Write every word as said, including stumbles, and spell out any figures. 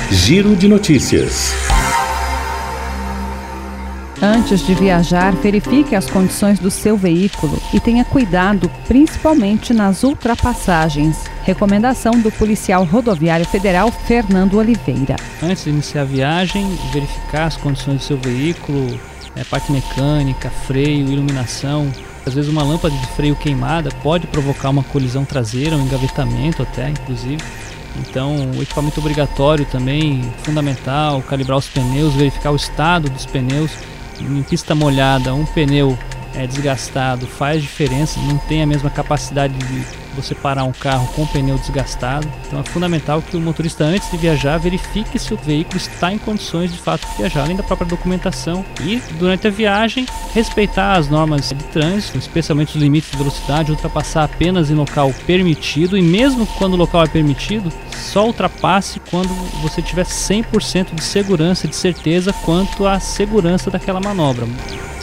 Giro de Notícias. Antes de viajar, verifique as condições do seu veículo e tenha cuidado, principalmente nas ultrapassagens. Recomendação do policial rodoviário federal Fernando Oliveira. Antes de iniciar a viagem, verificar as condições do seu veículo, é, parte mecânica, freio, iluminação. Às vezes uma lâmpada de freio queimada pode provocar uma colisão traseira, um engavetamento até, inclusive. Então, o equipamento obrigatório também, fundamental, calibrar os pneus, verificar o estado dos pneus. Em pista molhada, um pneu é, desgastado faz diferença, não tem a mesma capacidade de você parar um carro com o pneu desgastado. Então é fundamental que o motorista, antes de viajar, verifique se o veículo está em condições de fato de viajar, além da própria documentação. E durante a viagem, respeitar as normas de trânsito, especialmente os limites de velocidade, ultrapassar apenas em local permitido, e mesmo quando o local é permitido, só ultrapasse quando você tiver cem por cento de segurança, de certeza quanto à segurança daquela manobra.